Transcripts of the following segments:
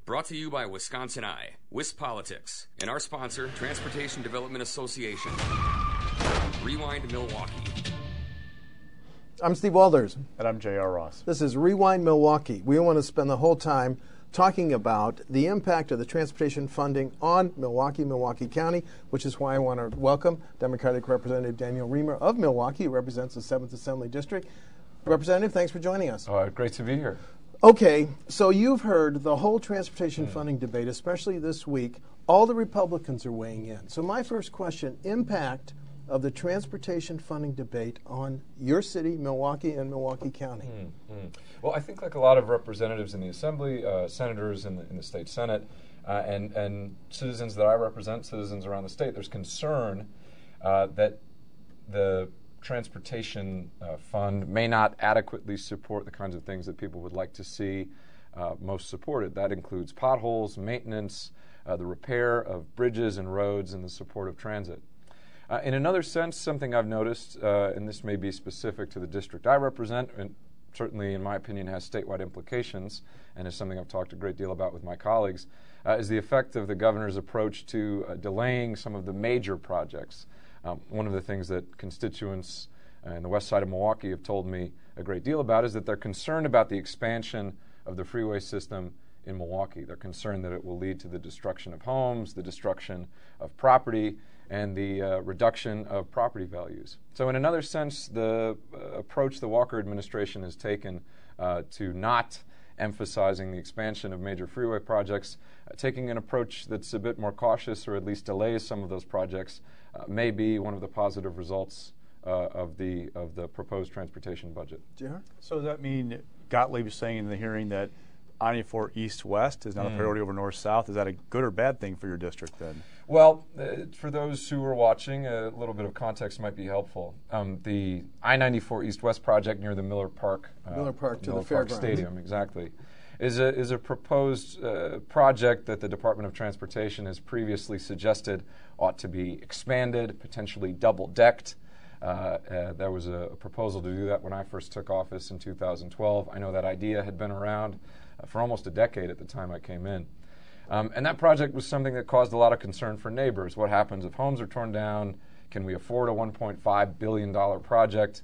Brought to you by Wisconsin Eye, WIS Politics, and our sponsor, Transportation Development Association. Rewind Milwaukee. I'm Steve Walders. And I'm J.R. Ross. This is Rewind Milwaukee. We want to spend the whole time talking about the impact of the transportation funding on Milwaukee County, which is why I want to welcome Democratic Representative Daniel Riemer of Milwaukee, who represents the 7th Assembly District. Representative, thanks for joining us. Great to be here. Okay, so you've heard the whole transportation funding debate, especially this week. All the Republicans are weighing in. So my first question, impact of the transportation funding debate on your city, Milwaukee, and Milwaukee County. Well, I think like a lot of representatives in the Assembly, senators in the state Senate, and citizens that I represent, citizens around the state, there's concern that the transportation fund may not adequately support the kinds of things that people would like to see most supported. That includes potholes, maintenance, the repair of bridges and roads, and the support of transit. In another sense, something I've noticed, and this may be specific to the district I represent, and certainly in my opinion has statewide implications, and is something I've talked a great deal about with my colleagues, is the effect of the governor's approach to delaying some of the major projects. One of the things that constituents in the west side of Milwaukee have told me a great deal about is that they're concerned about the expansion of the freeway system in Milwaukee. They're concerned that it will lead to the destruction of homes, the destruction of property, and the reduction of property values. So in another sense, the approach the Walker administration has taken to not emphasizing the expansion of major freeway projects, taking an approach that's a bit more cautious or at least delays some of those projects, may be one of the positive results of the proposed transportation budget. JR? So does that mean Gottlieb is saying in the hearing that I-94 east-west is not a priority over north-south? Is that a good or bad thing for your district then? Well, for those who are watching, a little bit of context might be helpful. The I-94 east-west project near the Miller Park To the fairground Stadium, exactly, is a proposed project that the Department of Transportation has previously suggested ought to be expanded, potentially double-decked. There was a proposal to do that when I first took office in 2012. I know that idea had been around for almost a decade at the time I came in. And that project was something that caused a lot of concern for neighbors. What happens if homes are torn down? Can we afford a $1.5 billion project?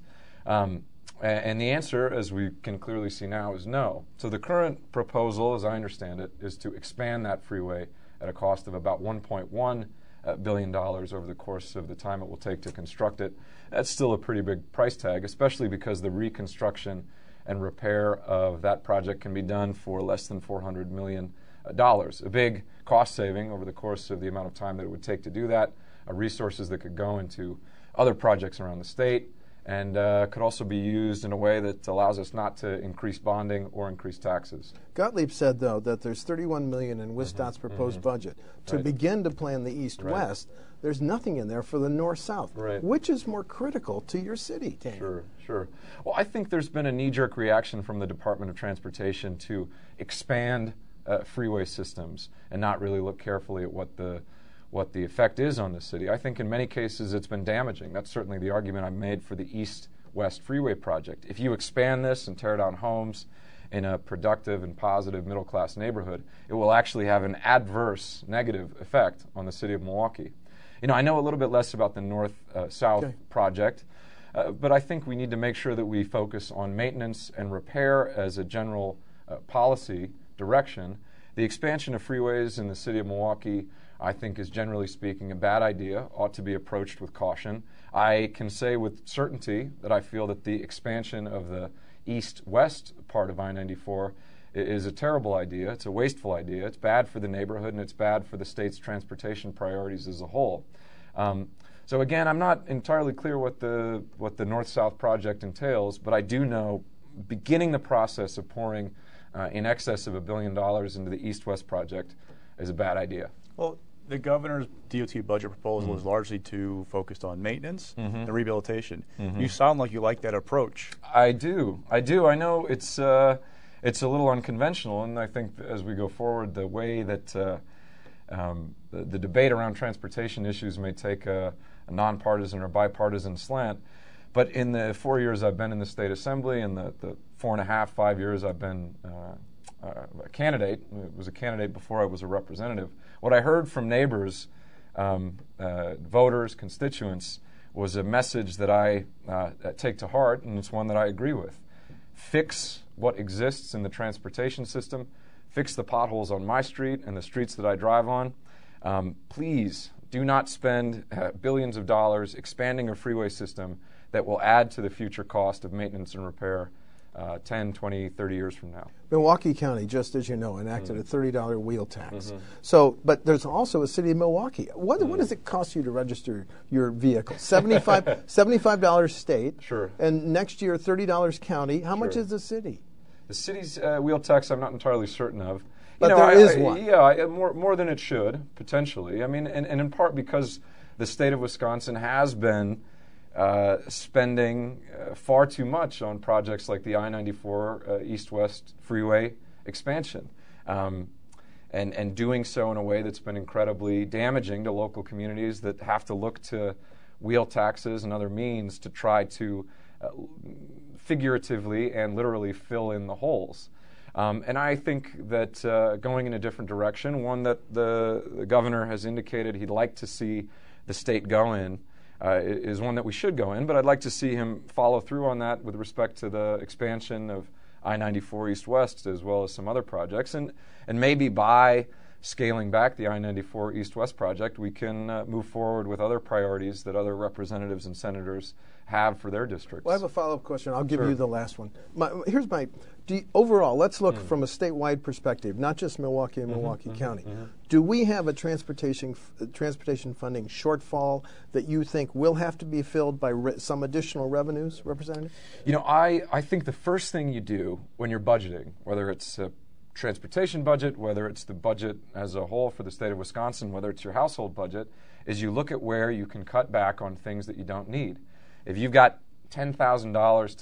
And the answer, as we can clearly see now, is no. So the current proposal, as I understand it, is to expand that freeway at a cost of about $1.1 billion over the course of the time it will take to construct it. That's still a pretty big price tag, especially because the reconstruction and repair of that project can be done for less than $400 million. A big cost saving over the course of the amount of time that it would take to do that, resources that could go into other projects around the state, and could also be used in a way that allows us not to increase bonding or increase taxes. Gottlieb said, though, that there's $31 million in WISDOT's proposed budget. To begin to plan the east-west, there's nothing in there for the north-south. Which is more critical to your city, Daniel? Sure. Well, I think there's been a knee-jerk reaction from the Department of Transportation to expand freeway systems and not really look carefully at what the effect is on the city. I think in many cases it's been damaging. That's certainly the argument I've made for the east-west freeway project. If you expand this and tear down homes in a productive and positive middle-class neighborhood, it will actually have an adverse negative effect on the city of Milwaukee. You know, I know a little bit less about the north-south project, but I think we need to make sure that we focus on maintenance and repair as a general policy direction. The expansion of freeways in the city of Milwaukee, I think, is generally speaking a bad idea, ought to be approached with caution. I can say with certainty that I feel that the expansion of the east-west part of I-94 is a terrible idea. It's a wasteful idea. It's bad for the neighborhood, and it's bad for the state's transportation priorities as a whole. So again, I'm not entirely clear what the north-south project entails, but I do know beginning the process of pouring in excess of $1 billion into the east-west project is a bad idea. Well, the governor's DOT budget proposal is largely focused on maintenance and rehabilitation. You sound like you like that approach. I do. I know it's a little unconventional, and I think as we go forward, the way that the debate around transportation issues may take a nonpartisan or bipartisan slant. But in the 4 years I've been in the state assembly and the 4.5, 5 years I've been a candidate. It was a candidate before I was a representative. What I heard from neighbors, voters, constituents, was a message that I take to heart, and it's one that I agree with. Fix what exists in the transportation system. Fix the potholes on my street and the streets that I drive on. Please do not spend billions of dollars expanding a freeway system that will add to the future cost of maintenance and repair 10, 20, 30 years from now. Milwaukee County, just as you know, enacted a $30 wheel tax. So, but there's also a city of Milwaukee. What does it cost you to register your vehicle? $75 state. Sure. And next year, $30 county. How much is the city? The city's wheel tax, I'm not entirely certain of. But there is one. Yeah, more than it should, potentially. I mean, and in part because the state of Wisconsin has been spending far too much on projects like the I-94 east-west freeway expansion, and doing so in a way that's been incredibly damaging to local communities that have to look to wheel taxes and other means to try to figuratively and literally fill in the holes. And I think that going in a different direction, one that the governor has indicated he'd like to see the state go in, is one that we should go in, but I'd like to see him follow through on that with respect to the expansion of I-94 east-west as well as some other projects. And maybe by scaling back the I-94 east-west project, we can move forward with other priorities that other representatives and senators have for their districts. Well, I have a follow-up question. I'll give you the last one. Overall, let's look from a statewide perspective, not just Milwaukee and Milwaukee County. Do we have a transportation funding shortfall that you think will have to be filled by some additional revenues, Representative? You know, I think the first thing you do when you're budgeting, whether it's a transportation budget, whether it's the budget as a whole for the state of Wisconsin, whether it's your household budget, is you look at where you can cut back on things that you don't need. If you've got $10,000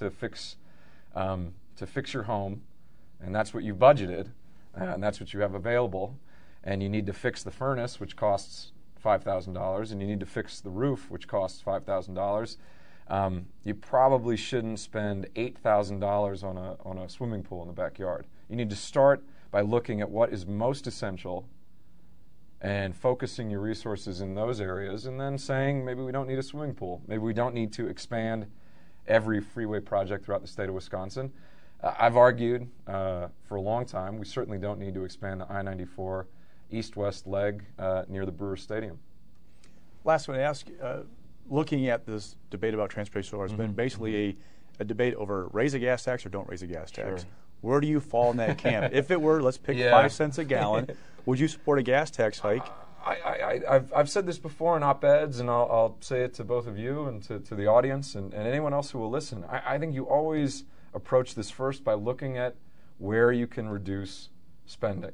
to fix your home, and that's what you budgeted, and that's what you have available, and you need to fix the furnace, which costs $5,000, and you need to fix the roof, which costs $5,000, you probably shouldn't spend $8,000 on a swimming pool in the backyard. You need to start by looking at what is most essential and focusing your resources in those areas, and then saying maybe we don't need a swimming pool. Maybe we don't need to expand every freeway project throughout the state of Wisconsin. I've argued for a long time we certainly don't need to expand the I-94 east-west leg near the Brewers Stadium. Last one to ask, looking at this debate about transportation has been basically a debate over raise a gas tax or don't raise a gas tax. Sure. Where do you fall in that camp? If it were, let's pick 5 cents a gallon, would you support a gas tax hike? I've said this before in op-eds, and I'll say it to both of you and to the audience and anyone else who will listen. I think you always approach this first by looking at where you can reduce spending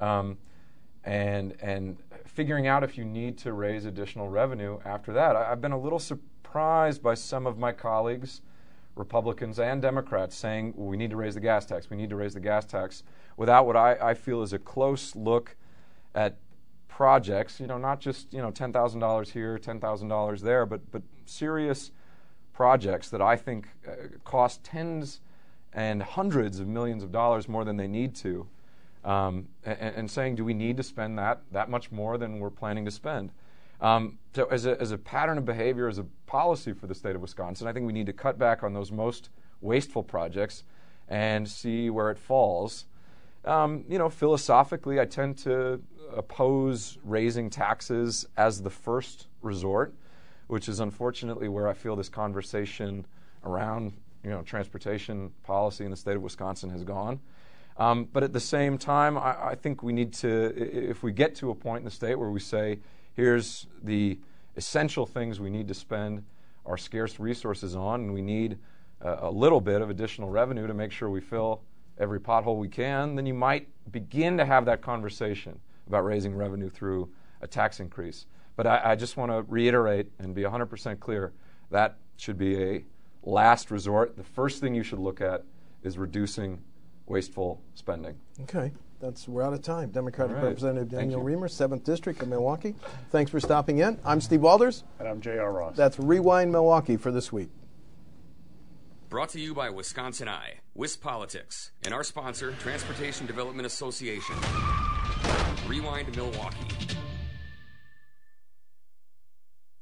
and figuring out if you need to raise additional revenue after that. I've been a little surprised by some of my colleagues, Republicans and Democrats, saying we need to raise the gas tax, we need to raise the gas tax, without what I feel is a close look at projects, not just $10,000 here, $10,000 there, but saying projects that I think cost tens and hundreds of millions of dollars more than they need to, and saying, do we need to spend that much more than we're planning to spend? So as a pattern of behavior, as a policy for the state of Wisconsin, I think we need to cut back on those most wasteful projects and see where it falls. Philosophically, I tend to oppose raising taxes as the first resort, which is unfortunately where I feel this conversation around transportation policy in the state of Wisconsin has gone. But at the same time, I think we need to, if we get to a point in the state where we say, here's the essential things we need to spend our scarce resources on, and we need a little bit of additional revenue to make sure we fill every pothole we can, then you might begin to have that conversation about raising revenue through a tax increase. But I just want to reiterate and be 100% clear, that should be a last resort. The first thing you should look at is reducing wasteful spending. Okay. We're out of time. Democratic Representative Daniel Riemer, 7th District of Milwaukee. Thanks for stopping in. I'm Steve Walders. And I'm J.R. Ross. That's Rewind Milwaukee for this week. Brought to you by Wisconsin Eye, WIS Politics, and our sponsor, Transportation Development Association. Rewind Milwaukee.